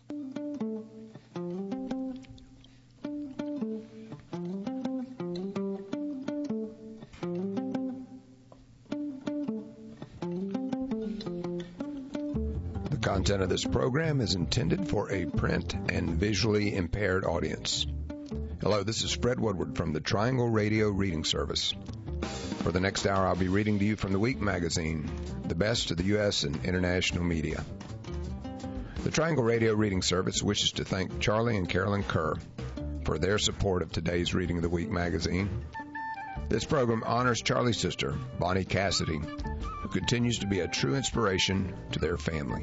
The content of this program is intended for a print and visually impaired audience. Hello, this is Fred Woodward from the Triangle Radio Reading Service. For the next hour, I'll be reading to you from the Week magazine, the best of the U.S. and international media. The Triangle Radio Reading Service wishes to thank Charlie and Carolyn Kerr for their support of today's reading of the Week magazine. This program honors Charlie's sister, Bonnie Cassidy, who continues to be a true inspiration to their family.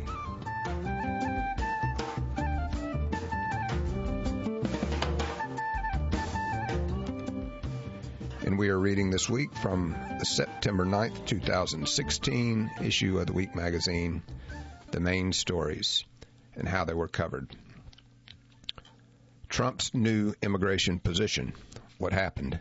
And we are reading this week from the September 9th, 2016 issue of the Week magazine, the main stories and how they were covered. Trump's new immigration position. What happened?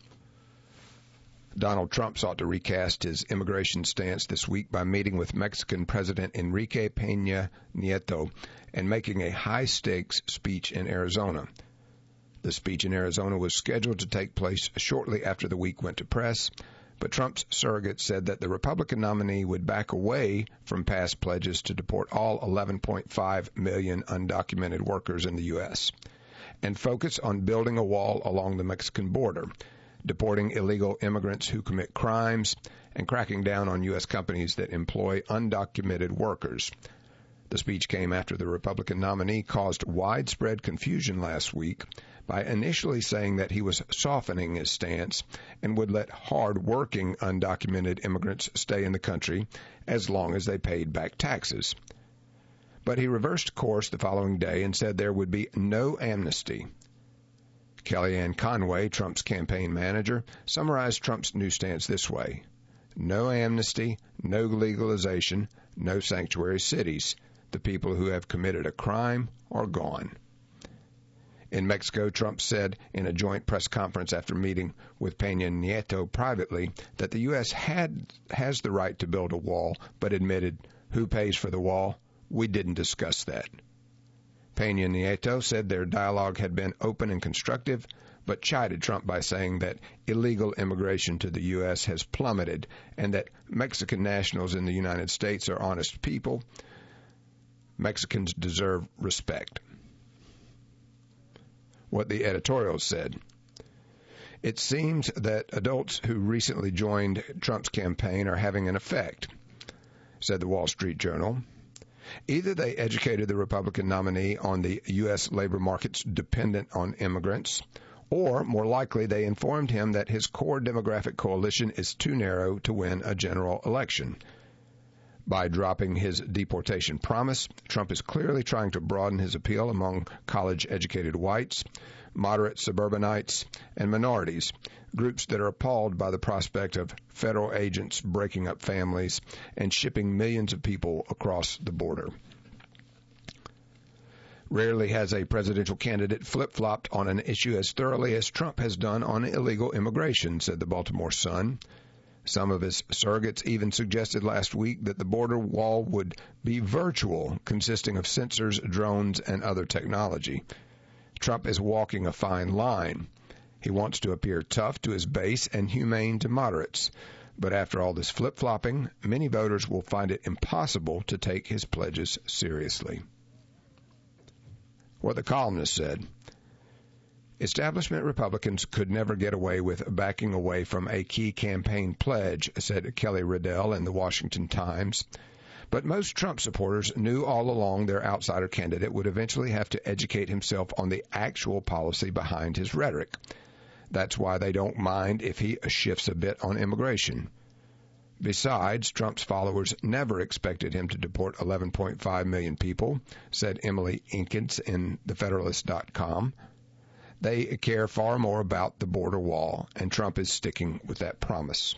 Donald Trump sought to recast his immigration stance this week by meeting with Mexican President Enrique Peña Nieto and making a high-stakes speech in Arizona. The speech in Arizona was scheduled to take place shortly after the week went to press, but Trump's surrogate said that the Republican nominee would back away from past pledges to deport all 11.5 million undocumented workers in the U.S. and focus on building a wall along the Mexican border, deporting illegal immigrants who commit crimes, and cracking down on U.S. companies that employ undocumented workers. The speech came after the Republican nominee caused widespread confusion last week by initially saying that he was softening his stance and would let hard-working undocumented immigrants stay in the country as long as they paid back taxes. But he reversed course the following day and said there would be no amnesty. Kellyanne Conway, Trump's campaign manager, summarized Trump's new stance this way: no amnesty, no legalization, no sanctuary cities. The people who have committed a crime are gone. In Mexico, Trump said in a joint press conference after meeting with Peña Nieto privately that the U.S. has the right to build a wall, but admitted, who pays for the wall? We didn't discuss that. Peña Nieto said their dialogue had been open and constructive, but chided Trump by saying that illegal immigration to the U.S. has plummeted and that Mexican nationals in the United States are honest people. Mexicans deserve respect. What the editorial said. It seems that adults who recently joined Trump's campaign are having an effect, said the Wall Street Journal. Either they educated the Republican nominee on the U.S. labor markets dependent on immigrants, or, more likely, they informed him that his core demographic coalition is too narrow to win a general election. By dropping his deportation promise, Trump is clearly trying to broaden his appeal among college-educated whites, moderate suburbanites, and minorities, groups that are appalled by the prospect of federal agents breaking up families and shipping millions of people across the border. Rarely has a presidential candidate flip-flopped on an issue as thoroughly as Trump has done on illegal immigration, said the Baltimore Sun. Some of his surrogates even suggested last week that the border wall would be virtual, consisting of sensors, drones, and other technology. Trump is walking a fine line. He wants to appear tough to his base and humane to moderates. But after all this flip-flopping, many voters will find it impossible to take his pledges seriously. What the columnist said. Establishment Republicans could never get away with backing away from a key campaign pledge, said Kelly Riddell in the Washington Times. But most Trump supporters knew all along their outsider candidate would eventually have to educate himself on the actual policy behind his rhetoric. That's why they don't mind if he shifts a bit on immigration. Besides, Trump's followers never expected him to deport 11.5 million people, said Emily Inkins in TheFederalist.com. They care far more about the border wall, and Trump is sticking with that promise.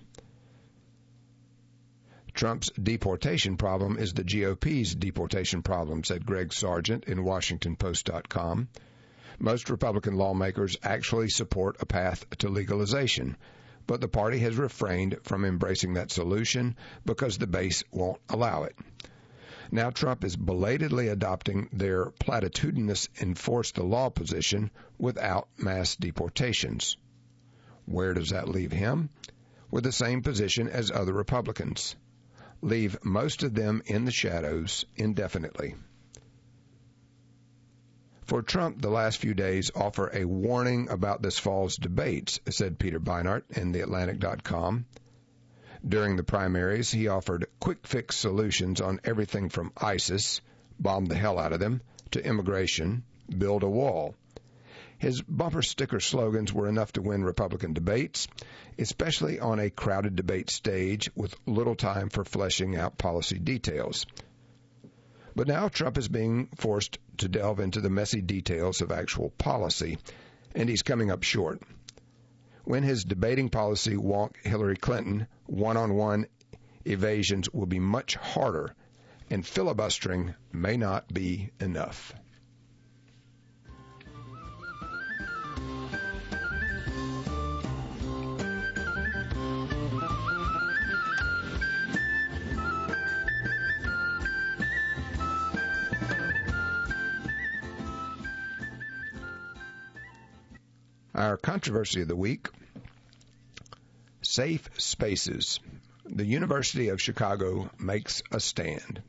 Trump's deportation problem is the GOP's deportation problem, said Greg Sargent in WashingtonPost.com. Most Republican lawmakers actually support a path to legalization, but the party has refrained from embracing that solution because the base won't allow it. Now Trump is belatedly adopting their platitudinous enforce the law position without mass deportations. Where does that leave him? With the same position as other Republicans. Leave most of them in the shadows indefinitely. For Trump, the last few days offer a warning about this fall's debates, said Peter Beinart in TheAtlantic.com. During the primaries, he offered quick-fix solutions on everything from ISIS, bomb the hell out of them, to immigration, build a wall. His bumper sticker slogans were enough to win Republican debates, especially on a crowded debate stage with little time for fleshing out policy details. But now Trump is being forced to delve into the messy details of actual policy, and he's coming up short. When his debating policy wonk Hillary Clinton, one-on-one evasions will be much harder, and filibustering may not be enough. Our controversy of the week, safe spaces. The University of Chicago makes a stand.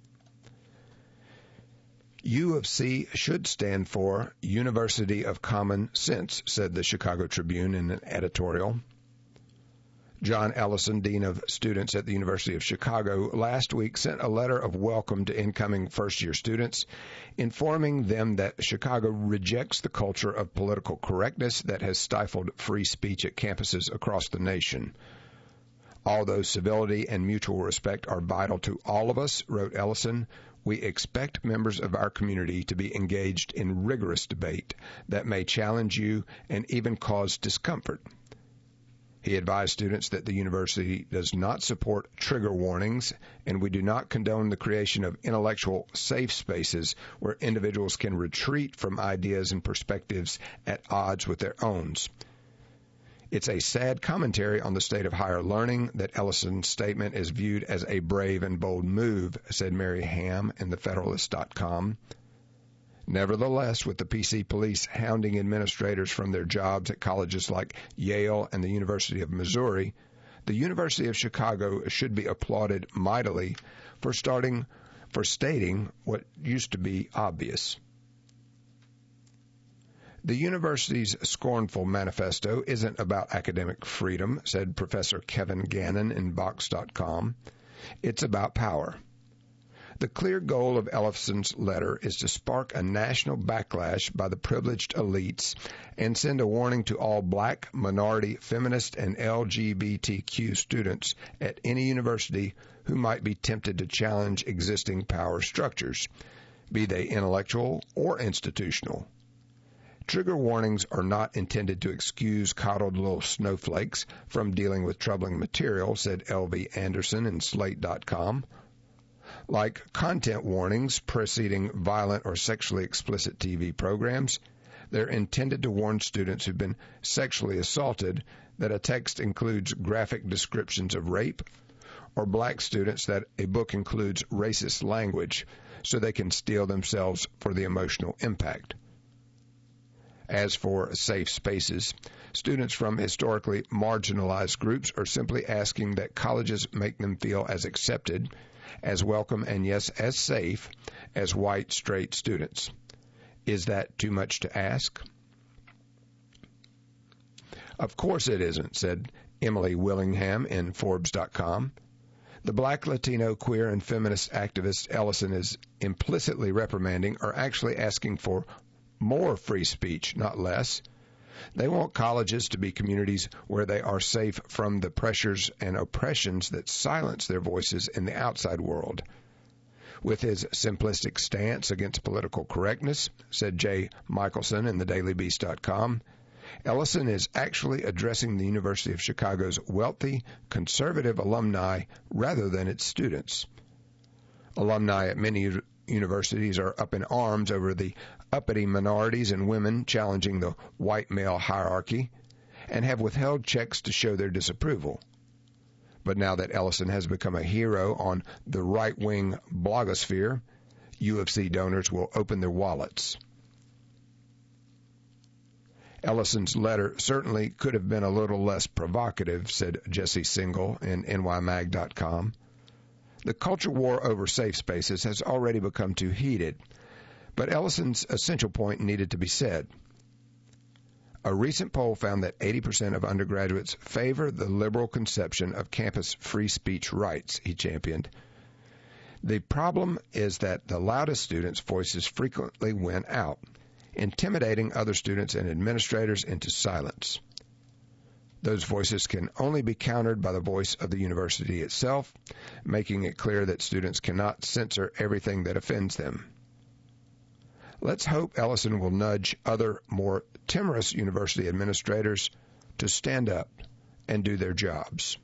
U of C should stand for University of Common Sense, said the Chicago Tribune in an editorial. John Ellison, Dean of Students at the University of Chicago, last week sent a letter of welcome to incoming first-year students, informing them that Chicago rejects the culture of political correctness that has stifled free speech at campuses across the nation. Although civility and mutual respect are vital to all of us, wrote Ellison, we expect members of our community to be engaged in rigorous debate that may challenge you and even cause discomfort. He advised students that the university does not support trigger warnings, and we do not condone the creation of intellectual safe spaces where individuals can retreat from ideas and perspectives at odds with their own. It's a sad commentary on the state of higher learning that Ellison's statement is viewed as a brave and bold move, said Mary Ham in TheFederalist.com. Nevertheless, with the PC police hounding administrators from their jobs at colleges like Yale and the University of Missouri, the University of Chicago should be applauded mightily for stating what used to be obvious. The university's scornful manifesto isn't about academic freedom, said Professor Kevin Gannon in Vox.com. It's about power. The clear goal of Ellison's letter is to spark a national backlash by the privileged elites and send a warning to all black, minority, feminist, and LGBTQ students at any university who might be tempted to challenge existing power structures, be they intellectual or institutional. Trigger warnings are not intended to excuse coddled little snowflakes from dealing with troubling material, said L.V. Anderson in Slate.com. Like content warnings preceding violent or sexually explicit TV programs, they're intended to warn students who've been sexually assaulted that a text includes graphic descriptions of rape, or black students that a book includes racist language so they can steel themselves for the emotional impact. As for safe spaces, students from historically marginalized groups are simply asking that colleges make them feel as accepted, as welcome, and yes, as safe as white, straight students. Is that too much to ask? Of course it isn't, said Emily Willingham in Forbes.com. The black, Latino, queer, and feminist activists Ellison is implicitly reprimanding are actually asking for more free speech, not less. They want colleges to be communities where they are safe from the pressures and oppressions that silence their voices in the outside world. With his simplistic stance against political correctness, said Jay Michelson in thedailybeast.com, Ellison is actually addressing the University of Chicago's wealthy, conservative alumni rather than its students. Alumni at many universities are up in arms over the uppity minorities and women challenging the white male hierarchy and have withheld checks to show their disapproval. But now that Ellison has become a hero on the right-wing blogosphere, UFC donors will open their wallets. Ellison's letter certainly could have been a little less provocative, said Jesse Singal in nymag.com. The culture war over safe spaces has already become too heated, but Ellison's essential point needed to be said. A recent poll found that 80% of undergraduates favor the liberal conception of campus free speech rights, he championed. The problem is that the loudest students' voices frequently win out, intimidating other students and administrators into silence. Those voices can only be countered by the voice of the university itself, making it clear that students cannot censor everything that offends them. Let's hope Ellison will nudge other, more timorous university administrators to stand up and do their jobs.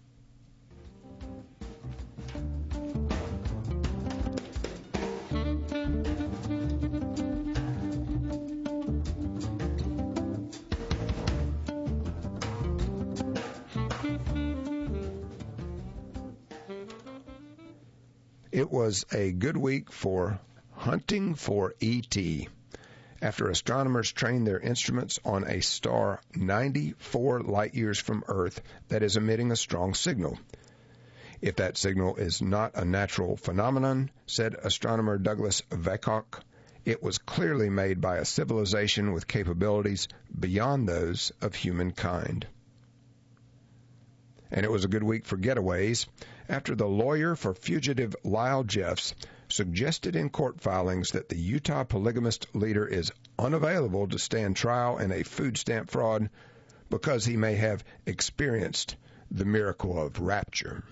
It was a good week for hunting for E.T. after astronomers trained their instruments on a star 94 light-years from Earth that is emitting a strong signal. If that signal is not a natural phenomenon, said astronomer Douglas Vakoch, it was clearly made by a civilization with capabilities beyond those of humankind. And it was a good week for getaways after the lawyer for fugitive Lyle Jeffs suggested in court filings that the Utah polygamist leader is unavailable to stand trial in a food stamp fraud because he may have experienced the miracle of rapture.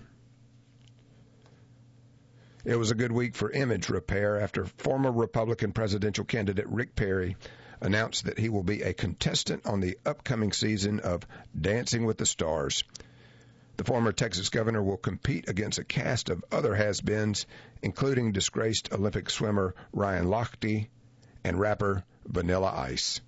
It was a good week for image repair after former Republican presidential candidate Rick Perry announced that he will be a contestant on the upcoming season of Dancing with the Stars. The former Texas governor will compete against a cast of other has-beens, including disgraced Olympic swimmer Ryan Lochte and rapper Vanilla Ice.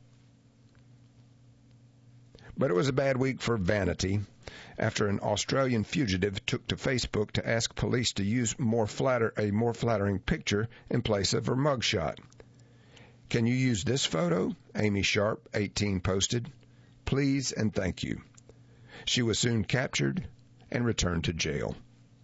But it was a bad week for vanity after an Australian fugitive took to Facebook to ask police to use a more flattering picture in place of her mugshot. Can you use this photo? Amy Sharp, 18, posted. Please and thank you. She was soon captured and returned to jail.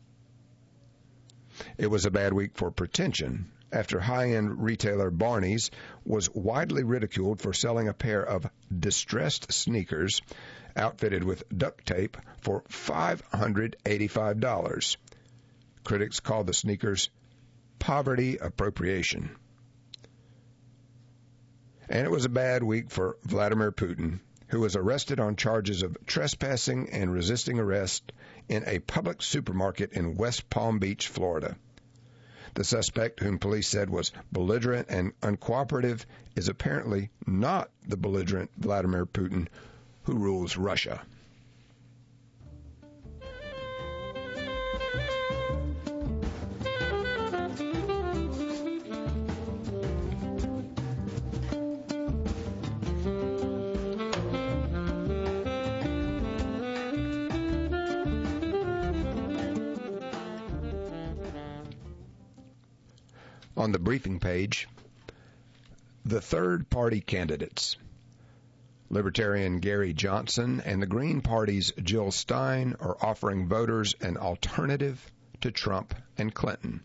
It was a bad week for pretension after high-end retailer Barney's was widely ridiculed for selling a pair of distressed sneakers outfitted with duct tape for $585. Critics called the sneakers poverty appropriation. And it was a bad week for Vladimir Putin, who was arrested on charges of trespassing and resisting arrest in a public supermarket in West Palm Beach, Florida. The suspect, whom police said was belligerent and uncooperative, is apparently not the belligerent Vladimir Putin who rules Russia. On the briefing page, the third-party candidates. Libertarian Gary Johnson and the Green Party's Jill Stein are offering voters an alternative to Trump and Clinton.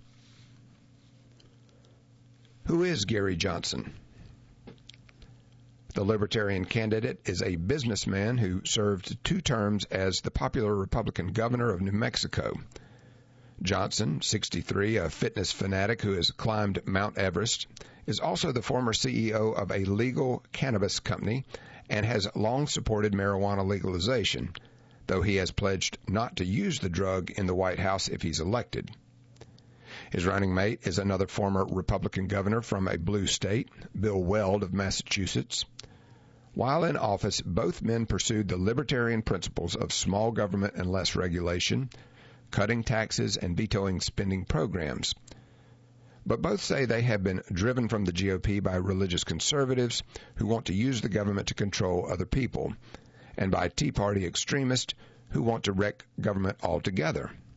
Who is Gary Johnson? The Libertarian candidate is a businessman who served 2 terms as the popular Republican governor of New Mexico. Johnson, 63, a fitness fanatic who has climbed Mount Everest, is also the former CEO of a legal cannabis company and has long supported marijuana legalization, though he has pledged not to use the drug in the White House if he's elected. His running mate is another former Republican governor from a blue state, Bill Weld of Massachusetts. While in office, both men pursued the libertarian principles of small government and less regulation, cutting taxes and vetoing spending programs. But both say they have been driven from the GOP by religious conservatives who want to use the government to control other people, and by Tea Party extremists who want to wreck government altogether.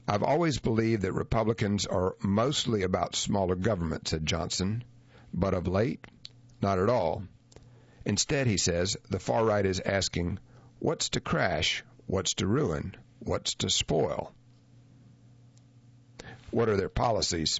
I've always believed that Republicans are mostly about smaller government, said Johnson, but of late, not at all. Instead, he says, the far right is asking, what's to crash, what's to ruin, what's to spoil? What are their policies?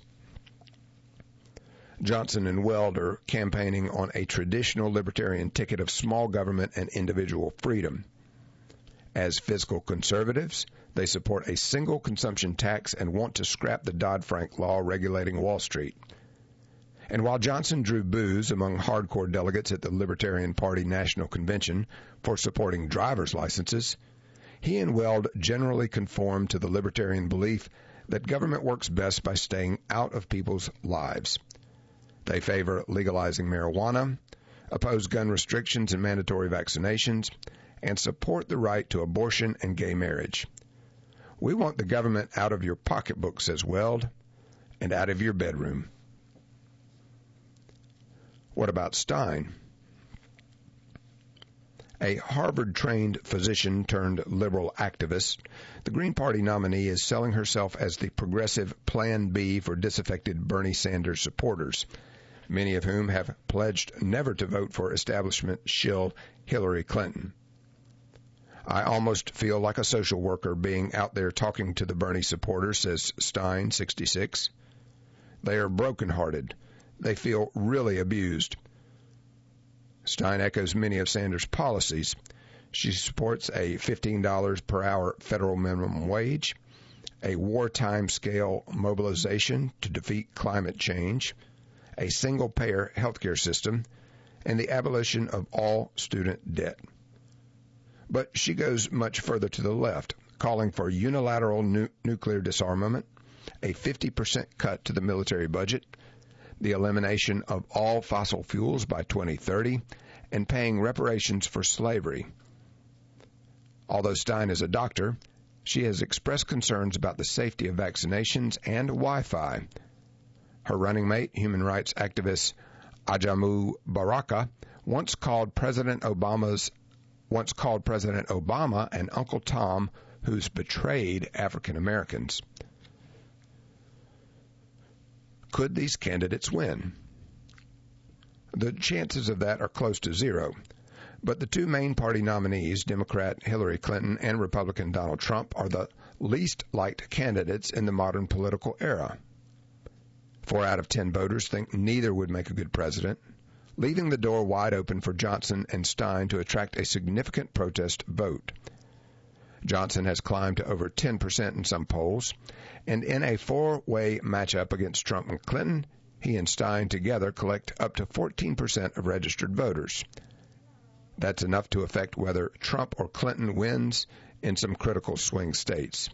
Johnson and Weld are campaigning on a traditional libertarian ticket of small government and individual freedom. As fiscal conservatives, they support a single consumption tax and want to scrap the Dodd-Frank law regulating Wall Street. And while Johnson drew boos among hardcore delegates at the Libertarian Party National Convention for supporting driver's licenses, he and Weld generally conform to the libertarian belief that government works best by staying out of people's lives. They favor legalizing marijuana, oppose gun restrictions and mandatory vaccinations, and support the right to abortion and gay marriage. We want the government out of your pocketbook, says Weld, and out of your bedroom. What about Stein? A Harvard-trained physician turned liberal activist, the Green Party nominee is selling herself as the progressive Plan B for disaffected Bernie Sanders supporters, many of whom have pledged never to vote for establishment shill Hillary Clinton. I almost feel like a social worker being out there talking to the Bernie supporters, says Stein, 66. They are brokenhearted. They feel really abused. Stein echoes many of Sanders' policies. She supports a $15 per hour federal minimum wage, a wartime scale mobilization to defeat climate change, a single-payer healthcare system, and the abolition of all student debt. But she goes much further to the left, calling for unilateral nuclear disarmament, a 50% cut to the military budget, the elimination of all fossil fuels by 2030, and paying reparations for slavery. Although Stein is a doctor, she has expressed concerns about the safety of vaccinations and Wi-Fi. Her running mate, human rights activist Ajamu Baraka, once called President Obama an Uncle Tom who's betrayed African Americans. Could these candidates win? The chances of that are close to zero. But the two main party nominees, Democrat Hillary Clinton and Republican Donald Trump, are the least liked candidates in the modern political era. 4 out of 10 voters think neither would make a good president, leaving the door wide open for Johnson and Stein to attract a significant protest vote. Johnson has climbed to over 10% in some polls, and in a four-way matchup against Trump and Clinton, he and Stein together collect up to 14% of registered voters. That's enough to affect whether Trump or Clinton wins in some critical swing states.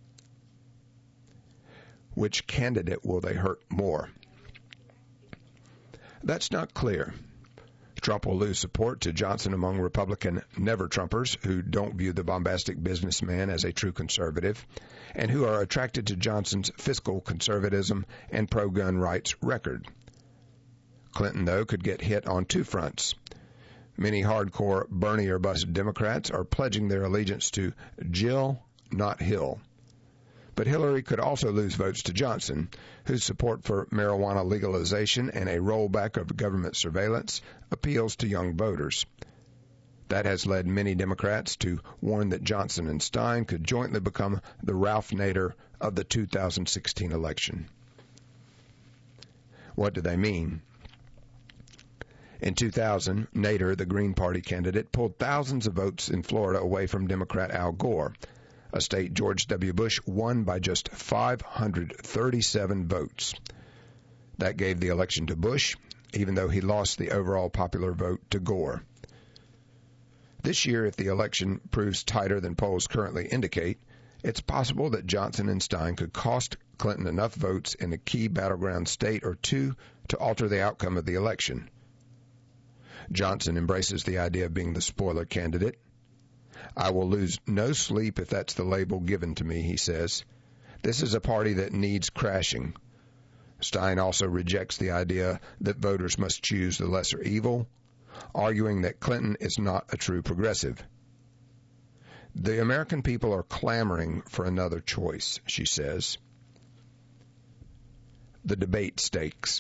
Which candidate will they hurt more? That's not clear. Trump will lose support to Johnson among Republican never-Trumpers who don't view the bombastic businessman as a true conservative and who are attracted to Johnson's fiscal conservatism and pro-gun rights record. Clinton, though, could get hit on two fronts. Many hardcore Bernie or bust Democrats are pledging their allegiance to Jill, not Hill. But Hillary could also lose votes to Johnson, whose support for marijuana legalization and a rollback of government surveillance appeals to young voters. That has led many Democrats to warn that Johnson and Stein could jointly become the Ralph Nader of the 2016 election. What do they mean? In 2000, Nader, the Green Party candidate, pulled thousands of votes in Florida away from Democrat Al Gore, a state George W. Bush won by just 537 votes. That gave the election to Bush, even though he lost the overall popular vote to Gore. This year, if the election proves tighter than polls currently indicate, it's possible that Johnson and Stein could cost Clinton enough votes in a key battleground state or two to alter the outcome of the election. Johnson embraces the idea of being the spoiler candidate. I will lose no sleep if that's the label given to me, he says. This is a party that needs crashing. Stein also rejects the idea that voters must choose the lesser evil, arguing that Clinton is not a true progressive. The American people are clamoring for another choice, she says. The debate stakes.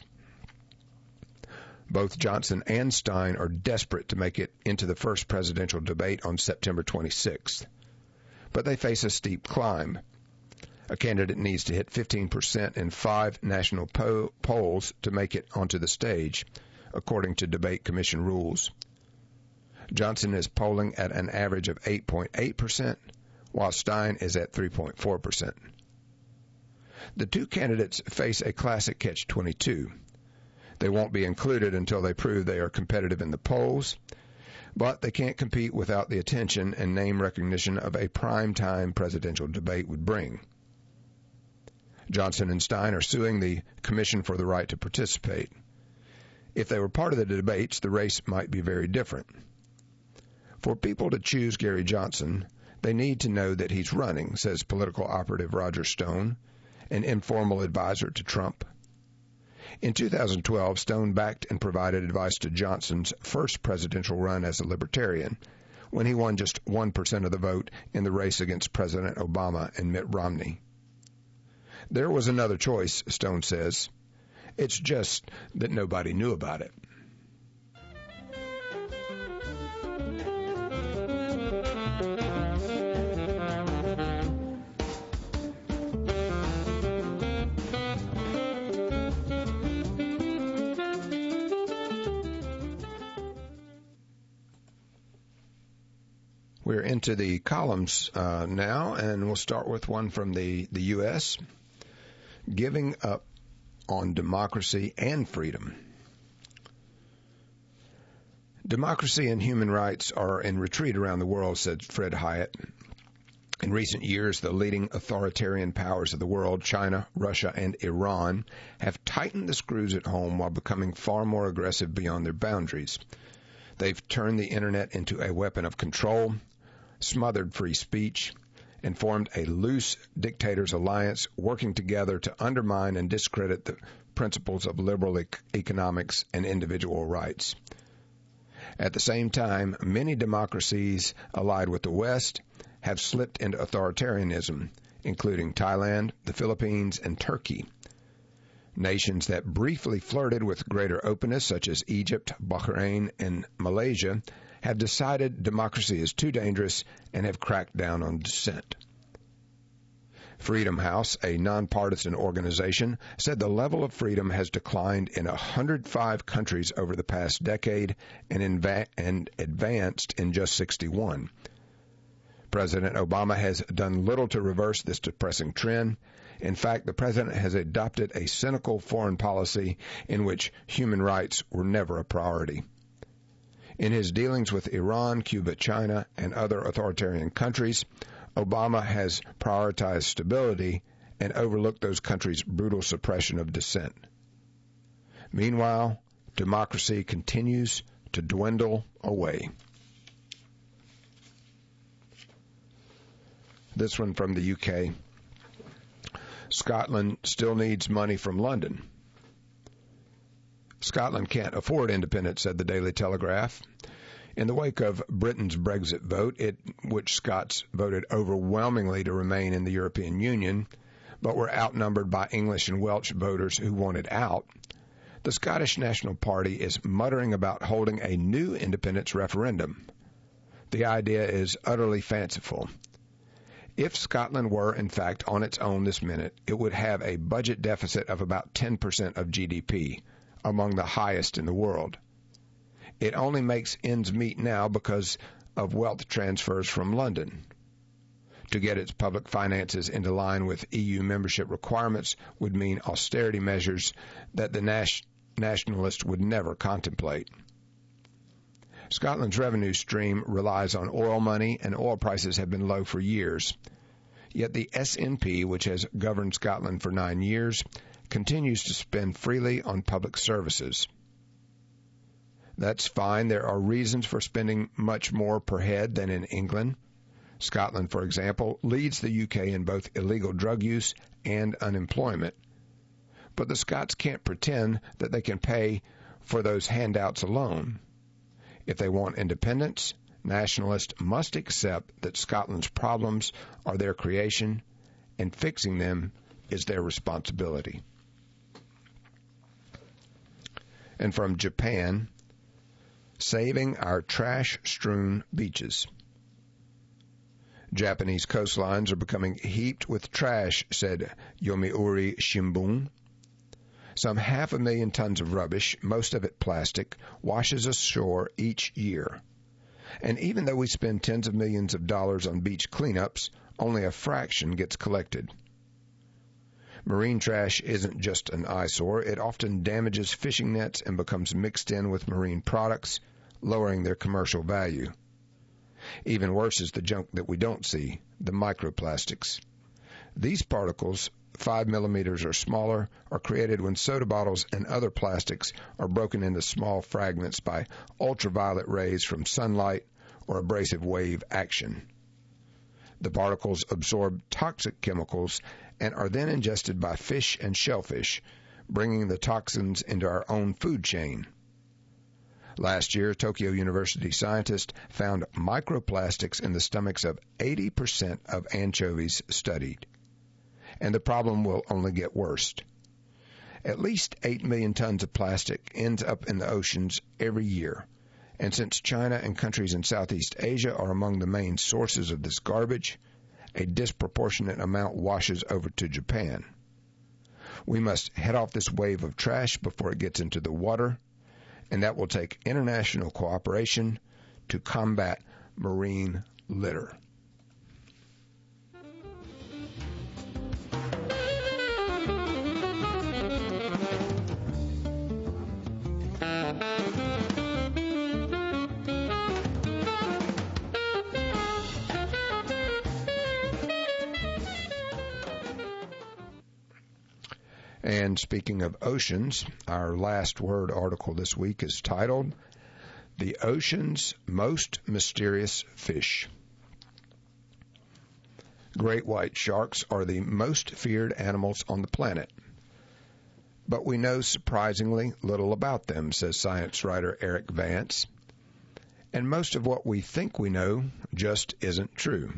Both Johnson and Stein are desperate to make it into the first presidential debate on September 26th. But they face a steep climb. A candidate needs to hit 15% in 5 national polls to make it onto the stage, according to debate commission rules. Johnson is polling at an average of 8.8%, while Stein is at 3.4%. The two candidates face a classic catch-22. They won't be included until they prove they are competitive in the polls, but they can't compete without the attention and name recognition of a prime-time presidential debate would bring. Johnson and Stein are suing the commission for the right to participate. If they were part of the debates, the race might be very different. For people to choose Gary Johnson, they need to know that he's running, says political operative Roger Stone, an informal advisor to Trump. In 2012, Stone backed and provided advice to Johnson's first presidential run as a libertarian, when he won just 1% of the vote in the race against President Obama and Mitt Romney. There was another choice, Stone says. It's just that nobody knew about it. We're into the columns now, and we'll start with one from the U.S., Giving Up on Democracy and Freedom. Democracy and human rights are in retreat around the world, said Fred Hyatt. In recent years, the leading authoritarian powers of the world, China, Russia, and Iran, have tightened the screws at home while becoming far more aggressive beyond their boundaries. They've turned the internet into a weapon of control, smothered free speech, and formed a loose dictators' alliance working together to undermine and discredit the principles of liberal economics and individual rights. At the same time, many democracies allied with the West have slipped into authoritarianism, including Thailand, the Philippines, and Turkey. Nations that briefly flirted with greater openness, such as Egypt, Bahrain, and Malaysia, have decided democracy is too dangerous and have cracked down on dissent. Freedom House, a nonpartisan organization, said the level of freedom has declined in 105 countries over the past decade and advanced in just 61. President Obama has done little to reverse this depressing trend. In fact, the president has adopted a cynical foreign policy in which human rights were never a priority. In his dealings with Iran, Cuba, China, and other authoritarian countries, Obama has prioritized stability and overlooked those countries' brutal suppression of dissent. Meanwhile, democracy continues to dwindle away. This one from the UK. Scotland still needs money from London. Scotland can't afford independence, said the Daily Telegraph. In the wake of Britain's Brexit vote, which Scots voted overwhelmingly to remain in the European Union, but were outnumbered by English and Welsh voters who wanted out, the Scottish National Party is muttering about holding a new independence referendum. The idea is utterly fanciful. If Scotland were, in fact, on its own this minute, it would have a budget deficit of about 10% of GDP, among the highest in the world. It only makes ends meet now because of wealth transfers from London. To get its public finances into line with EU membership requirements would mean austerity measures that the nationalists would never contemplate. Scotland's revenue stream relies on oil money, and oil prices have been low for years. Yet the SNP, which has governed Scotland for 9 years, continues to spend freely on public services. That's fine. There are reasons for spending much more per head than in England. Scotland, for example, leads the UK in both illegal drug use and unemployment. But the Scots can't pretend that they can pay for those handouts alone. If they want independence, nationalists must accept that Scotland's problems are their creation and fixing them is their responsibility. And from Japan, saving our trash-strewn beaches. Japanese coastlines are becoming heaped with trash, said Yomiuri Shimbun. Some 500,000 tons of rubbish, most of it plastic, washes ashore each year. And even though we spend tens of millions of dollars on beach cleanups, only a fraction gets collected. Marine trash isn't just an eyesore. It often damages fishing nets and becomes mixed in with marine products, lowering their commercial value. Even worse is the junk that we don't see, the microplastics. These particles, 5 millimeters or smaller, are created when soda bottles and other plastics are broken into small fragments by ultraviolet rays from sunlight or abrasive wave action. The particles absorb toxic chemicals and are then ingested by fish and shellfish, bringing the toxins into our own food chain. Last year, Tokyo University scientists found microplastics in the stomachs of 80% of anchovies studied. And the problem will only get worse. At least 8 million tons of plastic ends up in the oceans every year. And since China and countries in Southeast Asia are among the main sources of this garbage, a disproportionate amount washes over to Japan. We must head off this wave of trash before it gets into the water, and that will take international cooperation to combat marine litter. And speaking of oceans, our last word article this week is titled, The Ocean's Most Mysterious Fish. Great white sharks are the most feared animals on the planet. But we know surprisingly little about them, says science writer Eric Vance. And most of what we think we know just isn't true.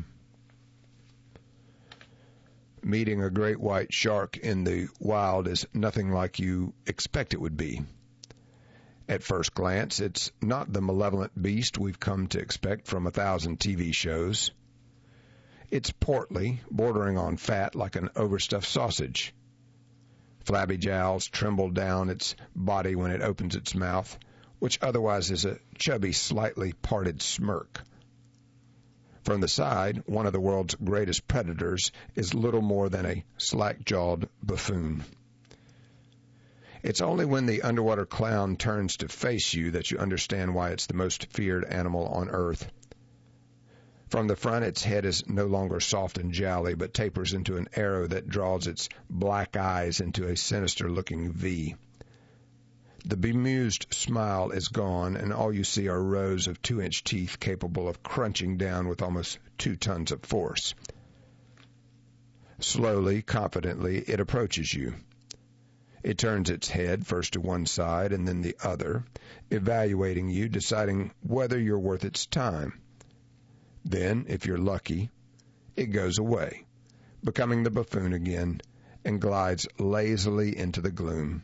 Meeting a great white shark in the wild is nothing like you expect it would be. At first glance, it's not the malevolent beast we've come to expect from 1,000 TV shows. It's portly, bordering on fat like an overstuffed sausage. Flabby jowls tremble down its body when it opens its mouth, which otherwise is a chubby, slightly parted smirk. From the side, one of the world's greatest predators is little more than a slack-jawed buffoon. It's only when the underwater clown turns to face you that you understand why it's the most feared animal on Earth. From the front, its head is no longer soft and jowly, but tapers into an arrow that draws its black eyes into a sinister-looking V. The bemused smile is gone, and all you see are rows of 2-inch teeth capable of crunching down with almost 2 tons of force. Slowly, confidently, it approaches you. It turns its head first to one side and then the other, evaluating you, deciding whether you're worth its time. Then, if you're lucky, it goes away, becoming the buffoon again, and glides lazily into the gloom.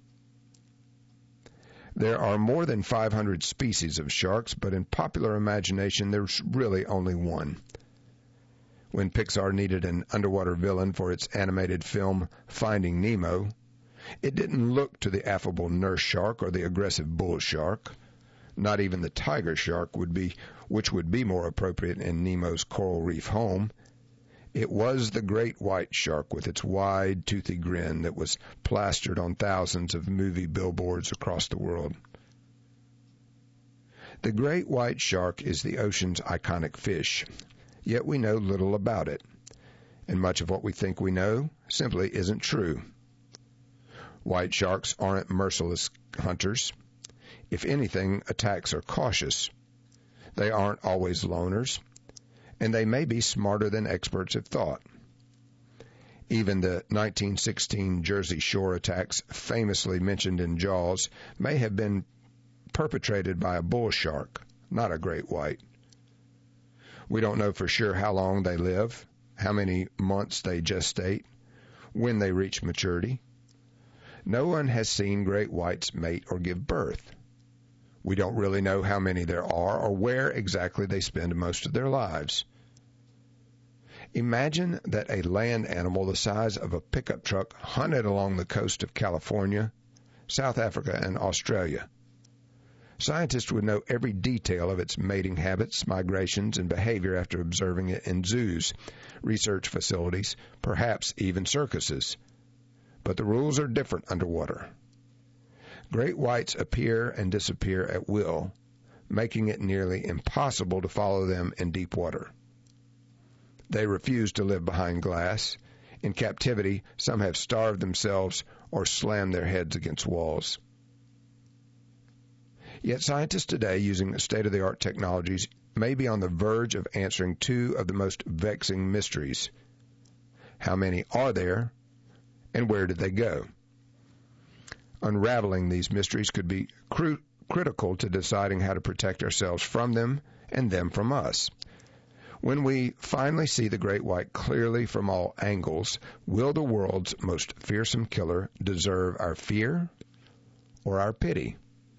There are more than 500 species of sharks, but in popular imagination, there's really only one. When Pixar needed an underwater villain for its animated film Finding Nemo, it didn't look to the affable nurse shark or the aggressive bull shark. Not even the tiger shark which would be more appropriate in Nemo's coral reef home. It was the great white shark with its wide, toothy grin that was plastered on thousands of movie billboards across the world. The great white shark is the ocean's iconic fish, yet we know little about it, and much of what we think we know simply isn't true. White sharks aren't merciless hunters. If anything, attacks are cautious. They aren't always loners, and they may be smarter than experts have thought. Even the 1916 Jersey Shore attacks famously mentioned in Jaws may have been perpetrated by a bull shark, not a great white. We don't know for sure how long they live, how many months they gestate, when they reach maturity. No one has seen great whites mate or give birth. We don't really know how many there are or where exactly they spend most of their lives. Imagine that a land animal the size of a pickup truck hunted along the coast of California, South Africa, and Australia. Scientists would know every detail of its mating habits, migrations, and behavior after observing it in zoos, research facilities, perhaps even circuses. But the rules are different underwater. Great whites appear and disappear at will, making it nearly impossible to follow them in deep water. They refuse to live behind glass. In captivity, some have starved themselves or slammed their heads against walls. Yet scientists today, using state-of-the-art technologies, may be on the verge of answering two of the most vexing mysteries. How many are there, and where did they go? Unraveling these mysteries could be critical to deciding how to protect ourselves from them and them from us. When we finally see the great white clearly from all angles, will the world's most fearsome killer deserve our fear or our pity?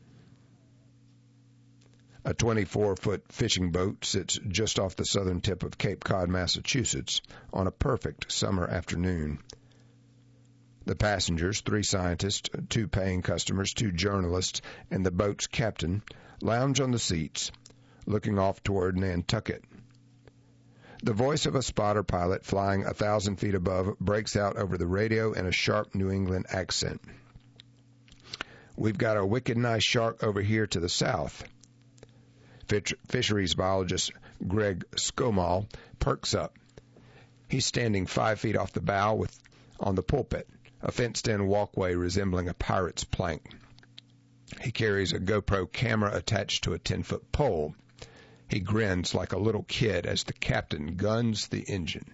A 24-foot fishing boat sits just off the southern tip of Cape Cod, Massachusetts, on a perfect summer afternoon. The passengers, 3 scientists, 2 paying customers, 2 journalists, and the boat's captain, lounge on the seats, looking off toward Nantucket. The voice of a spotter pilot flying 1,000 feet above breaks out over the radio in a sharp New England accent. "We've got a wicked nice shark over here to the south." Fisheries biologist Greg Skomal perks up. He's standing 5 feet off the bow on the pulpit, a fenced-in walkway resembling a pirate's plank. He carries a GoPro camera attached to a 10-foot pole. He grins like a little kid as the captain guns the engine.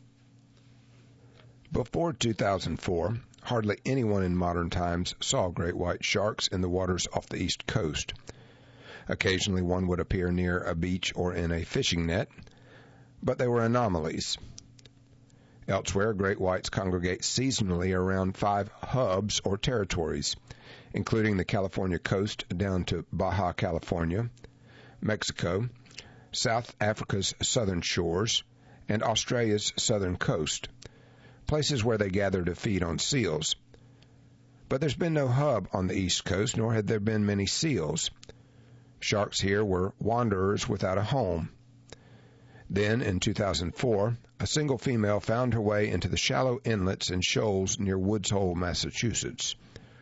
Before 2004, hardly anyone in modern times saw great white sharks in the waters off the East Coast. Occasionally one would appear near a beach or in a fishing net, but they were anomalies. Elsewhere, great whites congregate seasonally around 5 hubs or territories, including the California coast down to Baja California, Mexico, South Africa's southern shores, and Australia's southern coast, places where they gather to feed on seals. But there's been no hub on the East Coast, nor had there been many seals. Sharks here were wanderers without a home. Then, in 2004, a single female found her way into the shallow inlets and shoals near Woods Hole, Massachusetts.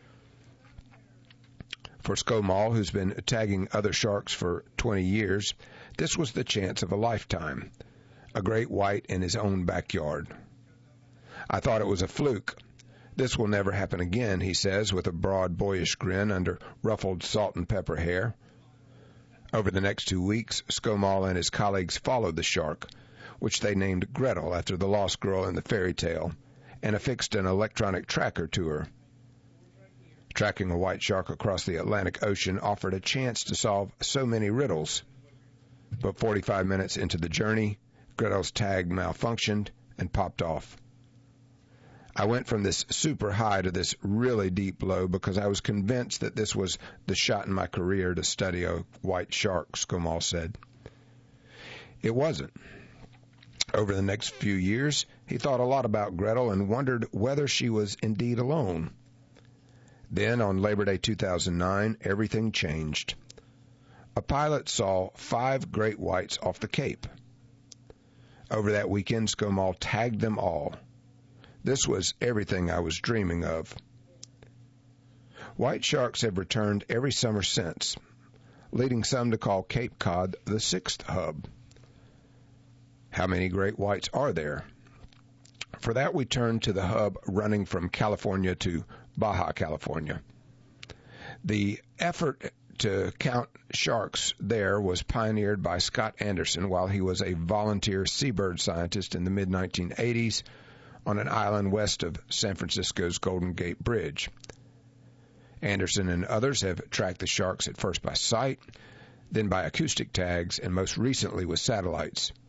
For Skomal, who's been tagging other sharks for 20 years, this was the chance of a lifetime, a great white in his own backyard. "I thought it was a fluke. This will never happen again," he says with a broad, boyish grin under ruffled salt and pepper hair. Over the next 2 weeks, Skomal and his colleagues followed the shark, which they named Gretel after the lost girl in the fairy tale, and affixed an electronic tracker to her. Tracking a white shark across the Atlantic Ocean offered a chance to solve so many riddles. But 45 minutes into the journey, Gretel's tag malfunctioned and popped off. "I went from this super high to this really deep low because I was convinced that this was the shot in my career to study a white shark," Skomal said. It wasn't. Over the next few years, he thought a lot about Gretel and wondered whether she was indeed alone. Then, on Labor Day 2009, everything changed. A pilot saw 5 great whites off the Cape. Over that weekend, Skomal tagged them all. This was everything I was dreaming of. White sharks have returned every summer since, leading some to call Cape Cod the 6th hub. How many great whites are there? For that, we turn to the hub running from California to Baja California. The effort to count sharks there was pioneered by Scott Anderson while he was a volunteer seabird scientist in the mid-1980s on an island west of San Francisco's Golden Gate Bridge. Anderson and others have tracked the sharks at first by sight, then by acoustic tags, and most recently with satellites.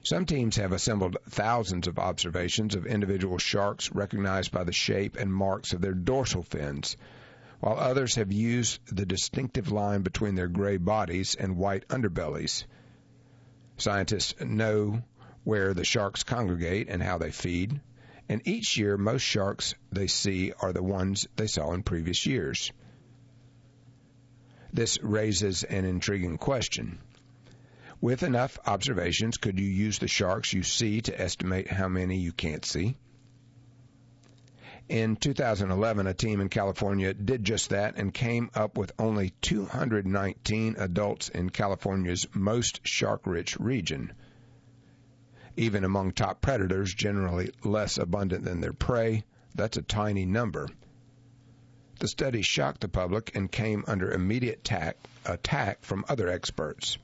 Some teams have assembled thousands of observations of individual sharks recognized by the shape and marks of their dorsal fins, while others have used the distinctive line between their gray bodies and white underbellies. Scientists know where the sharks congregate and how they feed, and each year most sharks they see are the ones they saw in previous years. This raises an intriguing question. With enough observations, could you use the sharks you see to estimate how many you can't see? In 2011, a team in California did just that and came up with only 219 adults in California's most shark-rich region. Even among top predators, generally less abundant than their prey, that's a tiny number. The study shocked the public and came under immediate attack from other experts.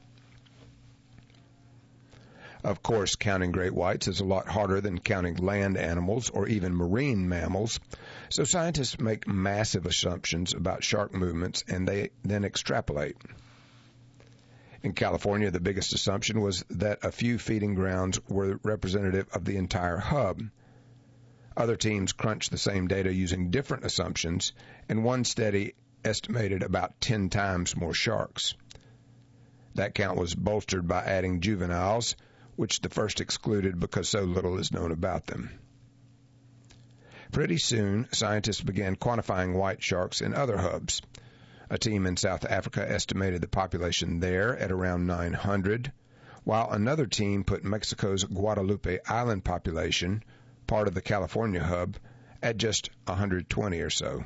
Of course, counting great whites is a lot harder than counting land animals or even marine mammals, so scientists make massive assumptions about shark movements and they then extrapolate. In California, the biggest assumption was that a few feeding grounds were representative of the entire hub. Other teams crunched the same data using different assumptions, and one study estimated about 10 times more sharks. That count was bolstered by adding juveniles, which the first excluded because so little is known about them. Pretty soon, scientists began quantifying white sharks in other hubs. A team in South Africa estimated the population there at around 900, while another team put Mexico's Guadalupe Island population, part of the California hub, at just 120 or so.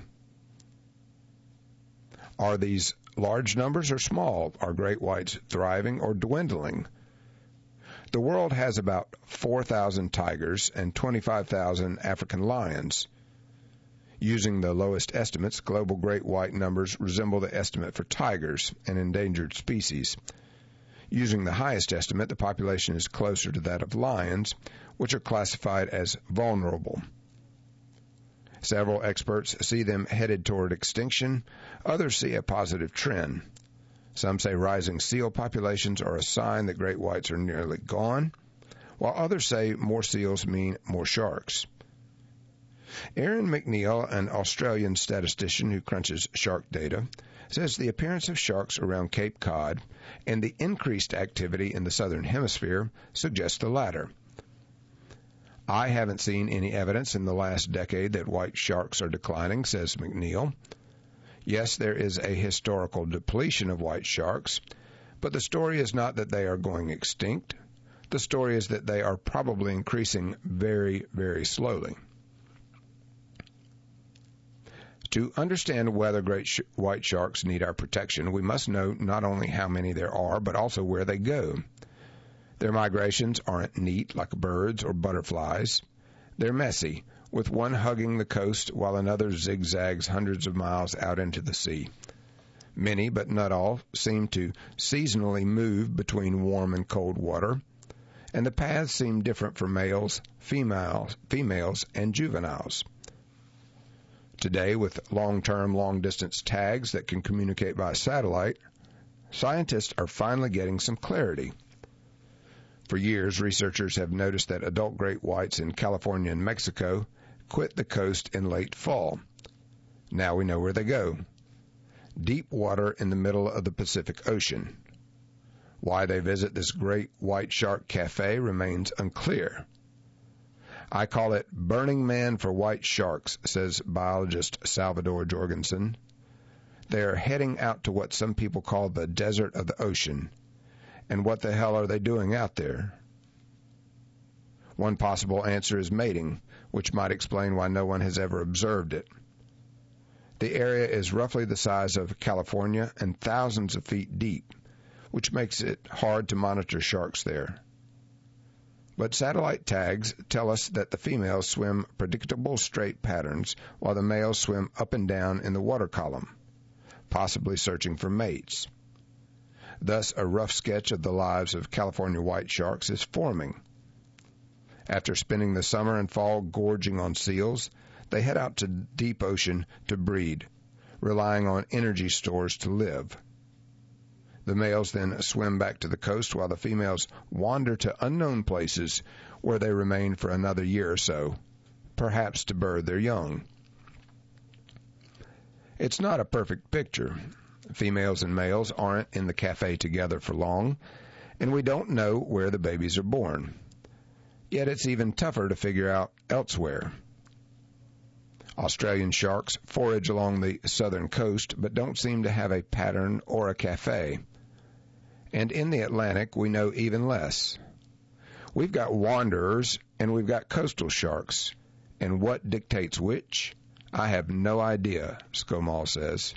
Are these large numbers or small? Are great whites thriving or dwindling? The world has about 4,000 tigers and 25,000 African lions. Using the lowest estimates, global great white numbers resemble the estimate for tigers, an endangered species. Using the highest estimate, the population is closer to that of lions, which are classified as vulnerable. Several experts see them headed toward extinction. Others see a positive trend. Some say rising seal populations are a sign that great whites are nearly gone, while others say more seals mean more sharks. Aaron McNeil, an Australian statistician who crunches shark data, says the appearance of sharks around Cape Cod and the increased activity in the southern hemisphere suggests the latter. I haven't seen any evidence in the last decade that white sharks are declining, says McNeil. Yes, there is a historical depletion of white sharks, but the story is not that they are going extinct. The story is that they are probably increasing very, very slowly. To understand whether great white sharks need our protection, we must know not only how many there are, but also where they go. Their migrations aren't neat like birds or butterflies. They're messy, with one hugging the coast while another zigzags hundreds of miles out into the sea. Many, but not all, seem to seasonally move between warm and cold water, and the paths seem different for males, females, and juveniles. Today, with long-term, long-distance tags that can communicate by satellite, scientists are finally getting some clarity. For years, researchers have noticed that adult great whites in California and Mexico quit the coast in late fall. Now we know where they go. Deep water in the middle of the Pacific Ocean. Why they visit this great white shark cafe remains unclear. I call it Burning Man for white sharks, says biologist Salvador Jorgensen. They are heading out to what some people call the desert of the ocean. And what the hell are they doing out there? One possible answer is mating, which might explain why no one has ever observed it. The area is roughly the size of California and thousands of feet deep, which makes it hard to monitor sharks there. But satellite tags tell us that the females swim predictable straight patterns while the males swim up and down in the water column, possibly searching for mates. Thus, a rough sketch of the lives of California white sharks is forming. After spending the summer and fall gorging on seals, they head out to deep ocean to breed, relying on energy stores to live. The males then swim back to the coast while the females wander to unknown places where they remain for another year or so, perhaps to birth their young. It's not a perfect picture. Females and males aren't in the cafe together for long, and we don't know where the babies are born. Yet it's even tougher to figure out elsewhere. Australian sharks forage along the southern coast but don't seem to have a pattern or a cafe. And in the Atlantic, we know even less. We've got wanderers and we've got coastal sharks. And what dictates which? I have no idea, Skomal says.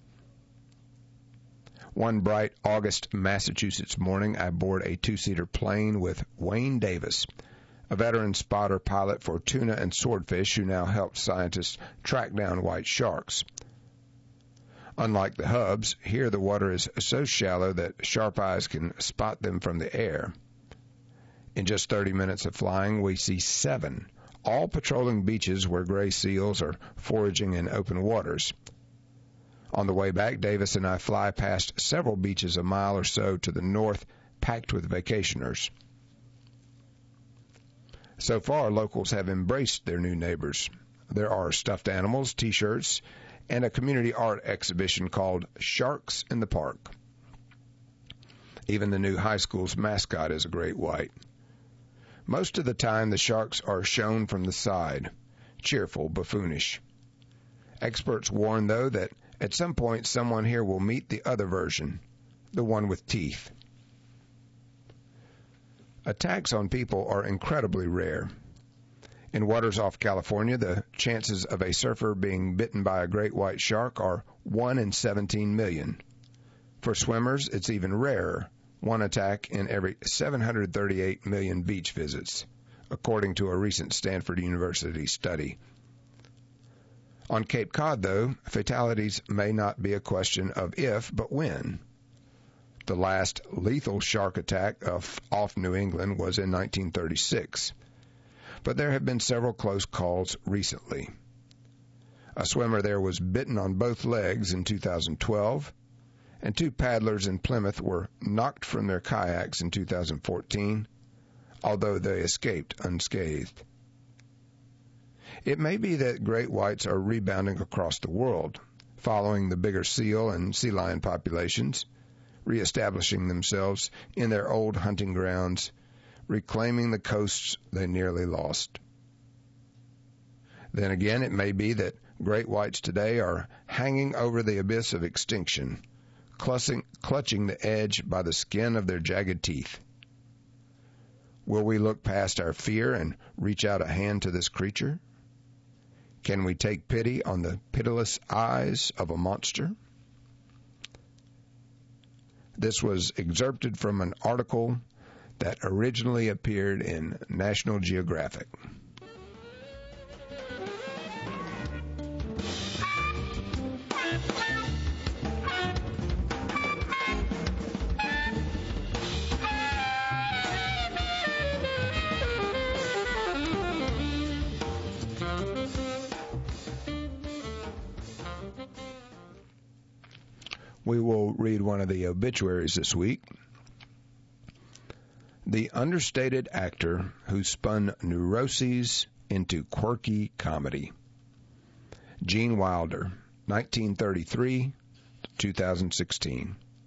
One bright August Massachusetts morning, I board a two-seater plane with Wayne Davis, a veteran spotter pilot for tuna and swordfish who now helps scientists track down white sharks. Unlike the hubs, here the water is so shallow that sharp eyes can spot them from the air. In just 30 minutes of flying, we see 7, all patrolling beaches where gray seals are foraging in open waters. On the way back, Davis and I fly past several beaches a mile or so to the north, packed with vacationers. So far, locals have embraced their new neighbors. There are stuffed animals, T-shirts, and a community art exhibition called Sharks in the Park. Even the new high school's mascot is a great white. Most of the time, the sharks are shown from the side, cheerful, buffoonish. Experts warn, though, that at some point someone here will meet the other version, the one with teeth. Attacks on people are incredibly rare. In waters off California, the chances of a surfer being bitten by a great white shark are 1 in 17 million. For swimmers, it's even rarer, one attack in every 738 million beach visits, according to a recent Stanford University study. On Cape Cod, though, fatalities may not be a question of if, but when. The last lethal shark attack off New England was in 1936. But there have been several close calls recently. A swimmer there was bitten on both legs in 2012, and 2 paddlers in Plymouth were knocked from their kayaks in 2014, although they escaped unscathed. It may be that great whites are rebounding across the world, following the bigger seal and sea lion populations, reestablishing themselves in their old hunting grounds, reclaiming the coasts they nearly lost. Then again, it may be that great whites today are hanging over the abyss of extinction, clutching the edge by the skin of their jagged teeth. Will we look past our fear and reach out a hand to this creature? Can we take pity on the pitiless eyes of a monster? This was excerpted from an article that originally appeared in National Geographic. We will read one of the obituaries this week. The understated actor who spun neuroses into quirky comedy. Gene Wilder, 1933 to 2016.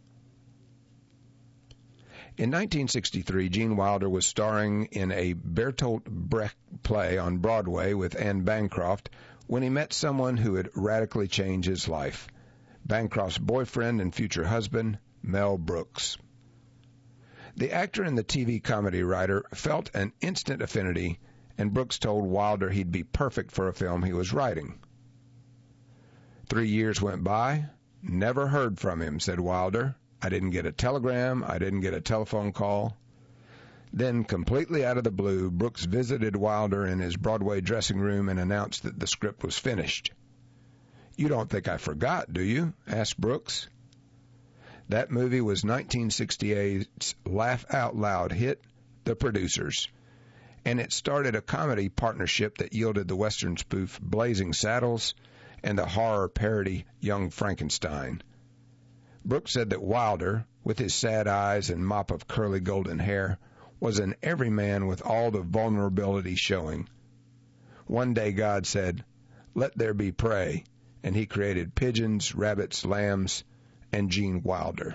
In 1963, Gene Wilder was starring in a Bertolt Brecht play on Broadway with Anne Bancroft when he met someone who had radically changed his life. Bancroft's boyfriend and future husband, Mel Brooks. The actor and the TV comedy writer felt an instant affinity, and Brooks told Wilder he'd be perfect for a film he was writing. 3 years went by. Never heard from him, said Wilder. I didn't get a telegram. I didn't get a telephone call. Then, completely out of the blue, Brooks visited Wilder in his Broadway dressing room and announced that the script was finished. You don't think I forgot, do you? Asked Brooks. That movie was 1968's laugh-out-loud hit, The Producers, and it started a comedy partnership that yielded the Western spoof Blazing Saddles and the horror parody Young Frankenstein. Brooks said that Wilder, with his sad eyes and mop of curly golden hair, was an everyman with all the vulnerability showing. One day God said, "Let there be prey," and he created pigeons, rabbits, lambs, and Gene Wilder.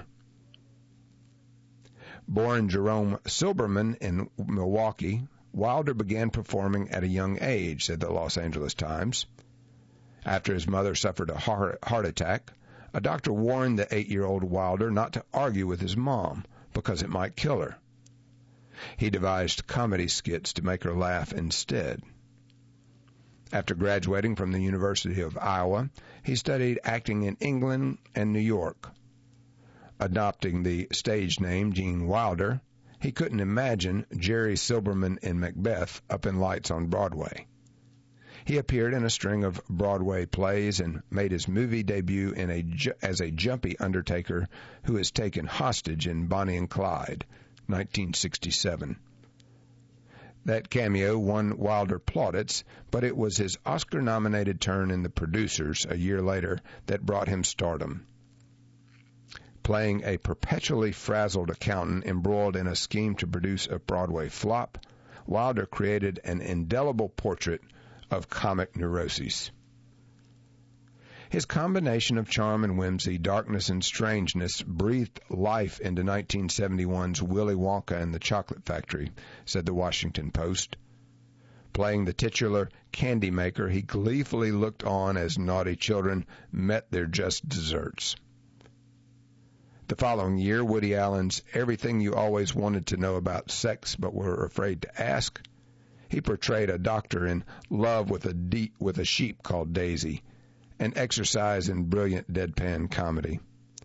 Born Jerome Silberman in Milwaukee, Wilder began performing at a young age, said the Los Angeles Times. After his mother suffered a heart attack, a doctor warned the 8-year-old Wilder not to argue with his mom because it might kill her. He devised comedy skits to make her laugh instead. After graduating from the University of Iowa, he studied acting in England and New York. Adopting the stage name Gene Wilder, he couldn't imagine Jerry Silberman in Macbeth up in lights on Broadway. He appeared in a string of Broadway plays and made his movie debut as a jumpy undertaker who is taken hostage in Bonnie and Clyde, 1967. That cameo won Wilder plaudits, but it was his Oscar-nominated turn in The Producers a year later that brought him stardom. Playing a perpetually frazzled accountant embroiled in a scheme to produce a Broadway flop, Wilder created an indelible portrait of comic neuroses. His combination of charm and whimsy, darkness and strangeness breathed life into 1971's Willy Wonka and the Chocolate Factory, said the Washington Post. Playing the titular candy maker, he gleefully looked on as naughty children met their just desserts. The following year, Woody Allen's Everything You Always Wanted to Know About Sex But Were Afraid to Ask, he portrayed a doctor in love with a sheep called Daisy, an exercise in brilliant deadpan comedy.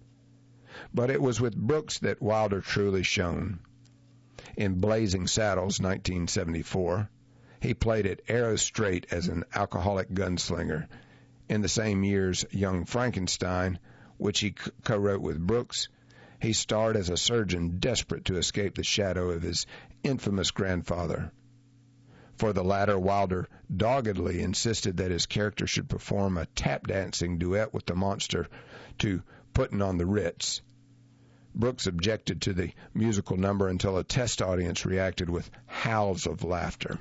But it was with Brooks that Wilder truly shone. In Blazing Saddles, 1974, he played it arrow straight as an alcoholic gunslinger. In the same year's Young Frankenstein, which he co-wrote with Brooks, he starred as a surgeon desperate to escape the shadow of his infamous grandfather. For the latter, Wilder doggedly insisted that his character should perform a tap-dancing duet with the monster to Puttin' on the Ritz. Brooks objected to the musical number until a test audience reacted with howls of laughter.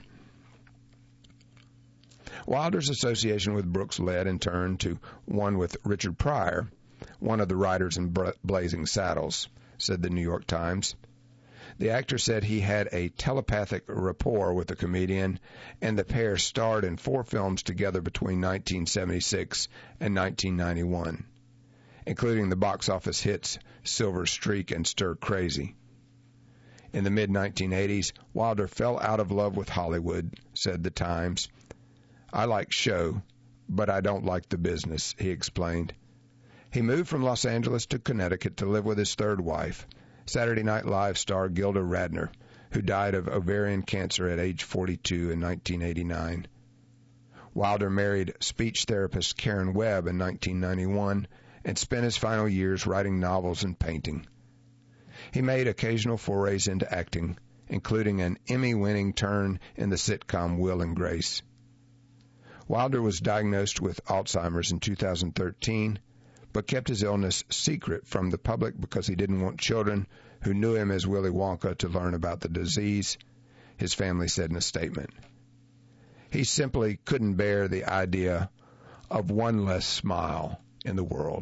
Wilder's association with Brooks led, in turn, to one with Richard Pryor, one of the writers in Blazing Saddles, said the New York Times. The actor said he had a telepathic rapport with the comedian, and the pair starred in 4 films together between 1976 and 1991, including the box office hits Silver Streak and Stir Crazy. In the mid-1980s, Wilder fell out of love with Hollywood, said the Times. "I like show, but I don't like the business," he explained. He moved from Los Angeles to Connecticut to live with his third wife, Saturday Night Live star Gilda Radner, who died of ovarian cancer at age 42 in 1989. Wilder married speech therapist Karen Webb in 1991 and spent his final years writing novels and painting. He made occasional forays into acting, including an Emmy-winning turn in the sitcom Will and Grace. Wilder was diagnosed with Alzheimer's in 2013, but kept his illness secret from the public because he didn't want children who knew him as Willy Wonka to learn about the disease, his family said in a statement. He simply couldn't bear the idea of one less smile in the world.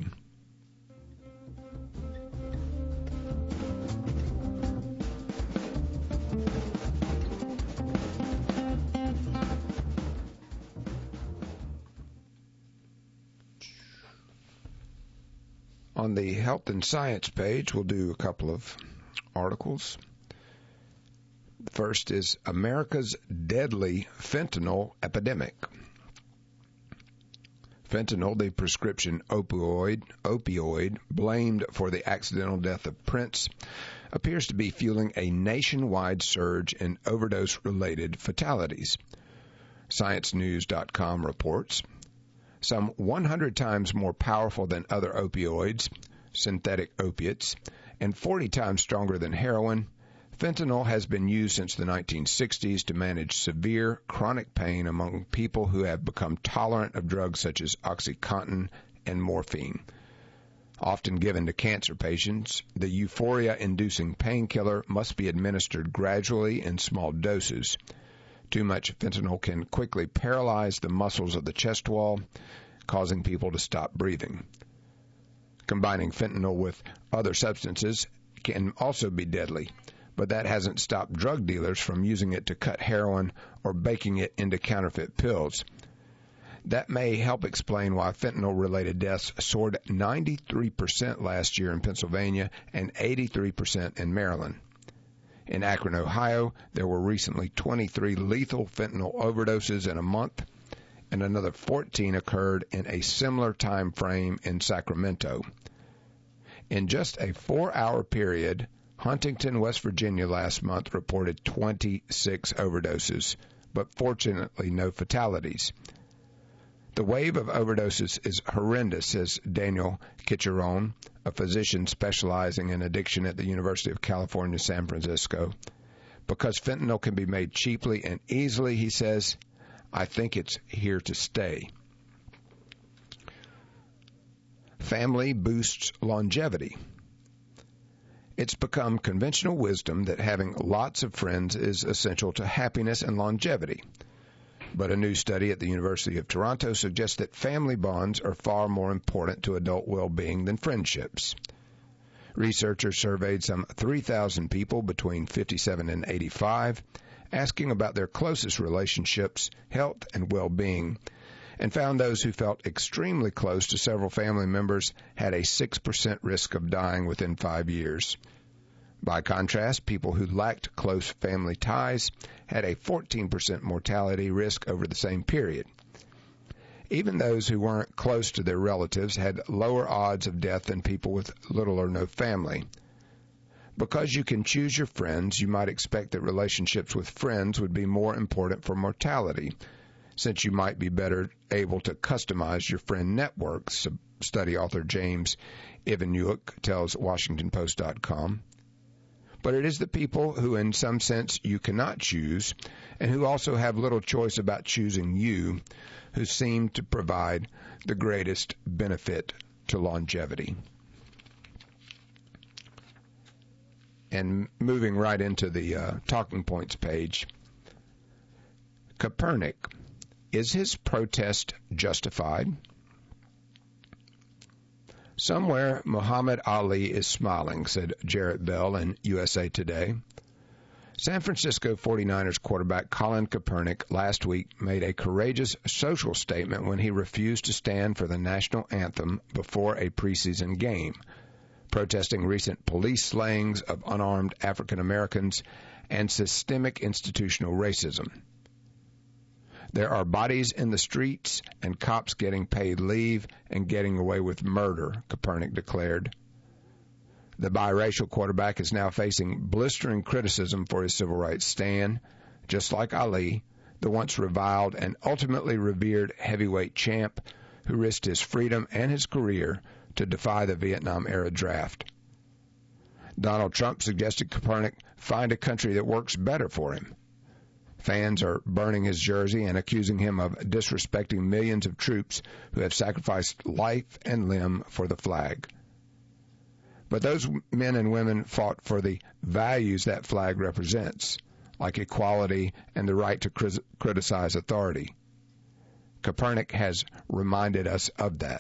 On the Health and Science page, we'll do a couple of articles. The first is America's Deadly Fentanyl Epidemic. Fentanyl, the prescription opioid blamed for the accidental death of Prince, appears to be fueling a nationwide surge in overdose-related fatalities. ScienceNews.com reports. Some 100 times more powerful than other opioids, synthetic opiates, and 40 times stronger than heroin, fentanyl has been used since the 1960s to manage severe chronic pain among people who have become tolerant of drugs such as OxyContin and morphine. Often given to cancer patients, the euphoria-inducing painkiller must be administered gradually in small doses. Too much fentanyl can quickly paralyze the muscles of the chest wall, causing people to stop breathing. Combining fentanyl with other substances can also be deadly, but that hasn't stopped drug dealers from using it to cut heroin or baking it into counterfeit pills. That may help explain why fentanyl-related deaths soared 93% last year in Pennsylvania and 83% in Maryland. In Akron, Ohio, there were recently 23 lethal fentanyl overdoses in a month, and another 14 occurred in a similar time frame in Sacramento. In just a 4-hour period, Huntington, West Virginia last month reported 26 overdoses, but fortunately no fatalities. The wave of overdoses is horrendous, says Daniel Kitcheron, a physician specializing in addiction at the University of California, San Francisco. Because fentanyl can be made cheaply and easily, he says, I think it's here to stay. Family boosts longevity. It's become conventional wisdom that having lots of friends is essential to happiness and longevity. But a new study at the University of Toronto suggests that family bonds are far more important to adult well-being than friendships. Researchers surveyed some 3,000 people between 57 and 85, asking about their closest relationships, health, and well-being, and found those who felt extremely close to several family members had a 6% risk of dying within 5 years. By contrast, people who lacked close family ties had a 14% mortality risk over the same period. Even those who weren't close to their relatives had lower odds of death than people with little or no family. Because you can choose your friends, you might expect that relationships with friends would be more important for mortality, since you might be better able to customize your friend network, study author James Ivanuik tells WashingtonPost.com. But it is the people who in some sense you cannot choose, and who also have little choice about choosing you, who seem to provide the greatest benefit to longevity. And moving right into the talking points page, Kaepernick, is his protest justified? Somewhere Muhammad Ali is smiling, said Jarrett Bell in USA Today. San Francisco 49ers quarterback Colin Kaepernick last week made a courageous social statement when he refused to stand for the national anthem before a preseason game, protesting recent police slayings of unarmed African Americans and systemic institutional racism. There are bodies in the streets and cops getting paid leave and getting away with murder, Kaepernick declared. The biracial quarterback is now facing blistering criticism for his civil rights stand, just like Ali, the once reviled and ultimately revered heavyweight champ who risked his freedom and his career to defy the Vietnam-era draft. Donald Trump suggested Kaepernick find a country that works better for him. Fans are burning his jersey and accusing him of disrespecting millions of troops who have sacrificed life and limb for the flag. But those men and women fought for the values that flag represents, like equality and the right to criticize authority. Kaepernick has reminded us of that.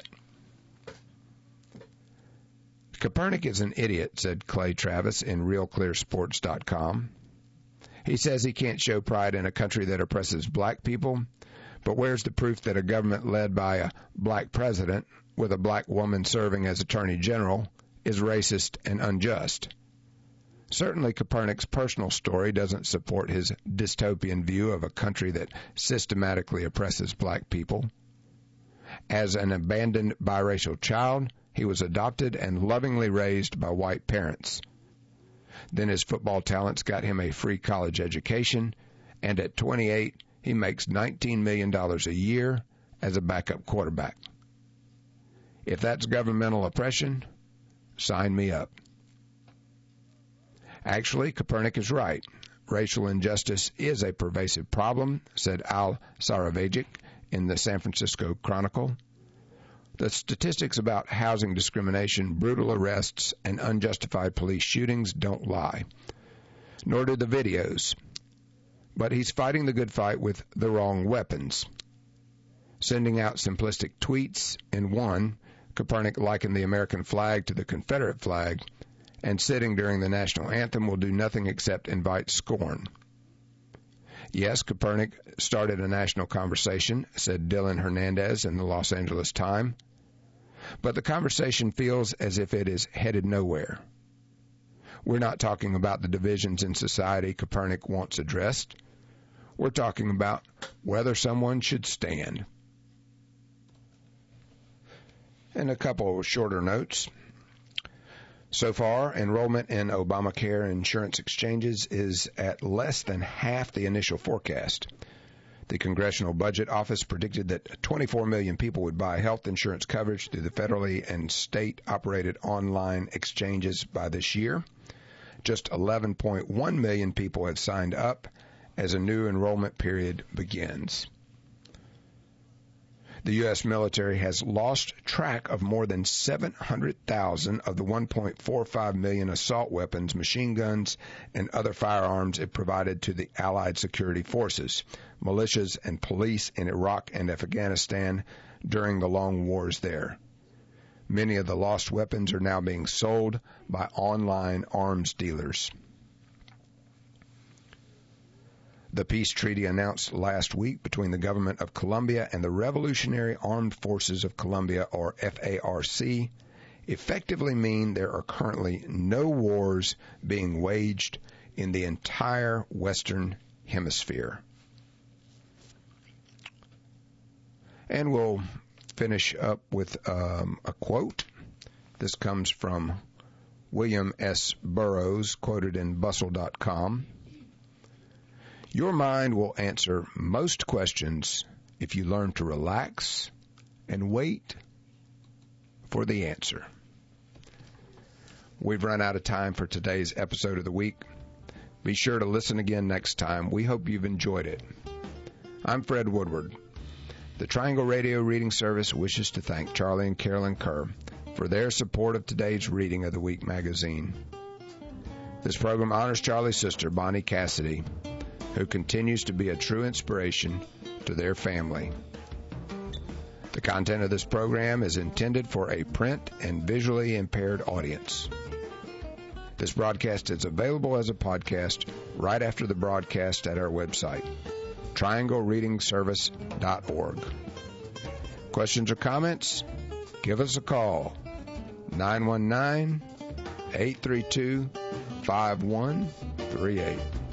Kaepernick is an idiot, said Clay Travis in RealClearSports.com. He says he can't show pride in a country that oppresses black people, but where's the proof that a government led by a black president with a black woman serving as attorney general is racist and unjust? Certainly Kaepernick's personal story doesn't support his dystopian view of a country that systematically oppresses black people. As an abandoned biracial child, he was adopted and lovingly raised by white parents. Then his football talents got him a free college education, and at 28, he makes $19 million a year as a backup quarterback. If that's governmental oppression, sign me up. Actually, Kaepernick is right. Racial injustice is a pervasive problem, said Al Saravajic in the San Francisco Chronicle. The statistics about housing discrimination, brutal arrests, and unjustified police shootings don't lie, nor do the videos. But he's fighting the good fight with the wrong weapons. Sending out simplistic tweets in one, Kaepernick likened the American flag to the Confederate flag, and sitting during the national anthem will do nothing except invite scorn. Yes, Kaepernick started a national conversation, said Dylan Hernandez in the Los Angeles Times, but the conversation feels as if it is headed nowhere. We're not talking about the divisions in society Kaepernick wants addressed. We're talking about whether someone should stand. And a couple of shorter notes. So far, enrollment in Obamacare insurance exchanges is at less than half the initial forecast. The Congressional Budget Office predicted that 24 million people would buy health insurance coverage through the federally and state-operated online exchanges by this year. Just 11.1 million people have signed up as a new enrollment period begins. The U.S. military has lost track of more than 700,000 of the 1.45 million assault weapons, machine guns, and other firearms it provided to the Allied security forces, militias, and police in Iraq and Afghanistan during the long wars there. Many of the lost weapons are now being sold by online arms dealers. The peace treaty announced last week between the government of Colombia and the Revolutionary Armed Forces of Colombia, or FARC, effectively mean there are currently no wars being waged in the entire Western Hemisphere. And we'll finish up with a quote. This comes from William S. Burroughs, quoted in Bustle.com. Your mind will answer most questions if you learn to relax and wait for the answer. We've run out of time for today's episode of the week. Be sure to listen again next time. We hope you've enjoyed it. I'm Fred Woodward. The Triangle Radio Reading Service wishes to thank Charlie and Carolyn Kerr for their support of today's reading of the Week magazine. This program honors Charlie's sister, Bonnie Cassidy, who continues to be a true inspiration to their family. The content of this program is intended for a print and visually impaired audience. This broadcast is available as a podcast right after the broadcast at our website, trianglereadingservice.org. Questions or comments? Give us a call, 919-832-5138.